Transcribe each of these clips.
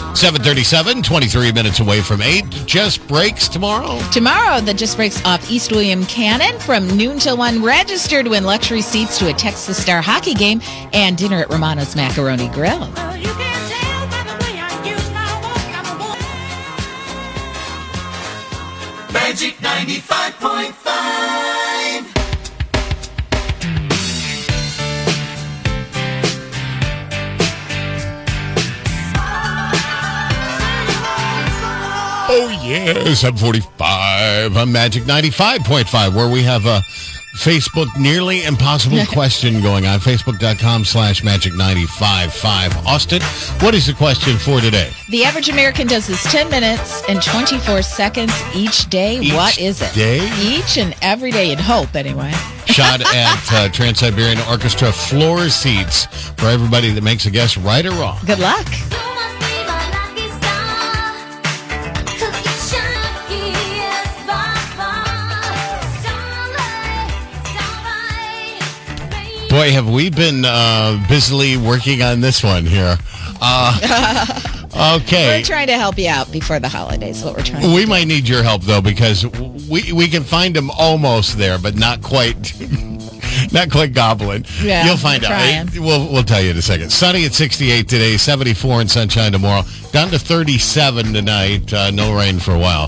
7:37, 23 minutes away from 8. Just breaks tomorrow. Tomorrow, the Just Breaks off East William Cannon from noon till 1. Register to win luxury seats to a Texas Star hockey game and dinner at Romano's Macaroni Grill. Magic 95.5. Oh, yeah, 7:45 on Magic 95.5, where we have a Facebook nearly impossible question going on. Facebook.com/Magic955. Austin, what is the question for today? The average American does this 10 minutes and 24 seconds each day. What is it? Day? Each and every day, you'd hope, anyway. Shot at Trans-Siberian Orchestra floor seats for everybody that makes a guess, right or wrong. Good luck. Boy, have we been busily working on this one here. Okay. We're trying to help you out before the holidays, what we're trying to do. We might need your help, though, because we can find them almost there, but not quite not quite gobbling. Yeah, you'll find out. We'll tell you in a second. Sunny at 68 today, 74 and sunshine tomorrow. Down to 37 tonight. No rain for a while.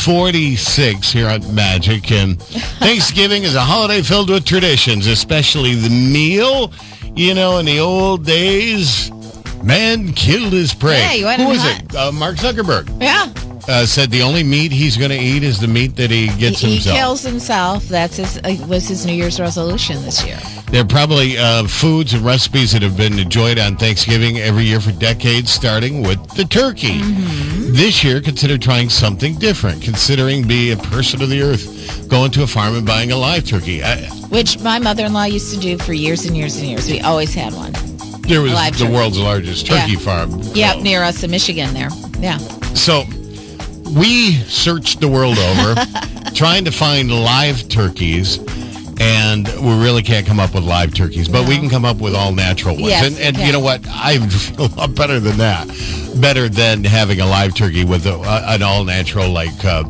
46 here at Magic. And Thanksgiving is a holiday filled with traditions, especially the meal. You know, in the old days, man killed his prey. Yeah, you went Who was it? Mark Zuckerberg. Yeah. Said the only meat he's going to eat is the meat that he gets himself. He kills himself. That's was his New Year's resolution this year. There are probably foods and recipes that have been enjoyed on Thanksgiving every year for decades, starting with the turkey. Mm-hmm. This year, consider trying something different, considering being a person of the earth, going to a farm and buying a live turkey. Which my mother-in-law used to do for years and years and years. We always had one. There was the world's largest turkey farm. Yeah, near us in Michigan there. Yeah. So we searched the world over trying to find live turkeys, and we really can't come up with live turkeys, but we can come up with all natural ones. Yes, and you know what? I feel a lot better than that. Better than having a live turkey with an all natural, like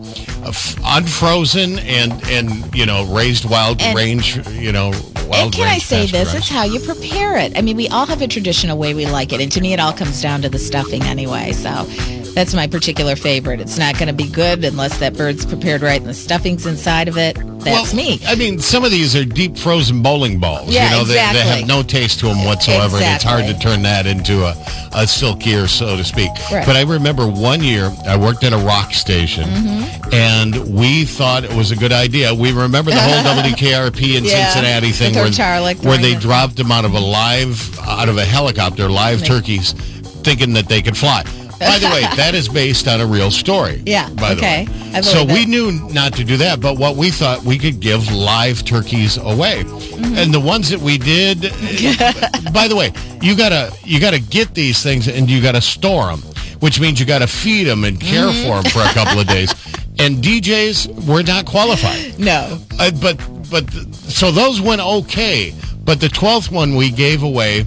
unfrozen and you know, raised wild range, you know, wild. And can I say this? It's how you prepare it. I mean, we all have a traditional way we like it, and to me, it all comes down to the stuffing anyway. So that's my particular favorite. It's not going to be good unless that bird's prepared right and the stuffing's inside of it. That's me. I mean, some of these are deep frozen bowling balls. Yeah, you know, exactly. They have no taste to them whatsoever. Exactly. And it's hard to turn that into a silkier, so to speak. Right. But I remember one year I worked at a rock station, and we thought it was a good idea. We remember the whole WKRP in Cincinnati thing where they dropped them out of a helicopter, live turkeys, thinking that they could fly. By the way, that is based on a real story. Yeah, by the way. So we knew not to do that, but what we thought, we could give live turkeys away. Mm-hmm. And the ones that we did, by the way, you gotta get these things and you gotta store them, which means you gotta feed them and care for them for a couple of days. And DJs were not qualified. No. So those went okay. But the 12th one we gave away,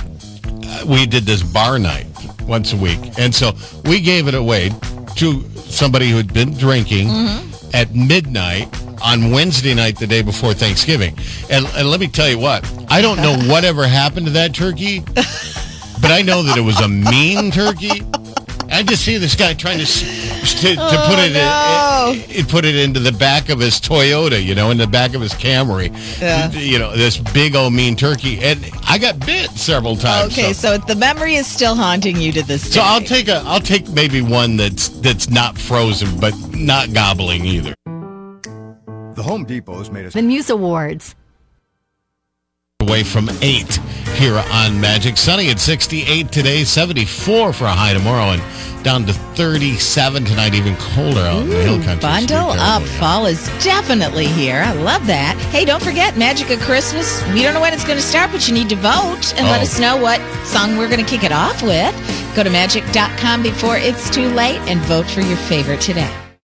we did this bar night once a week. And so we gave it away to somebody who had been drinking at midnight on Wednesday night, the day before Thanksgiving. And let me tell you what, I don't know whatever happened to that turkey, but I know that it was a mean turkey. I just see this guy trying to put it into the back of his Toyota, you know, in the back of his Camry. Yeah. You know, this big old mean turkey. And I got bit several times. Okay, so the memory is still haunting you to this day. So I'll take maybe one that's not frozen, but not gobbling either. The Home Depot's made us the News Awards. Away from 8 here on Magic. Sunny at 68 today, 74 for a high tomorrow, and down to 37 tonight, even colder out in the hill country. Bundle up. Fall is definitely here. I love that. Hey, don't forget, Magic of Christmas. We don't know when it's going to start, but you need to vote and let us know what song we're going to kick it off with. Go to magic.com before it's too late and vote for your favorite today.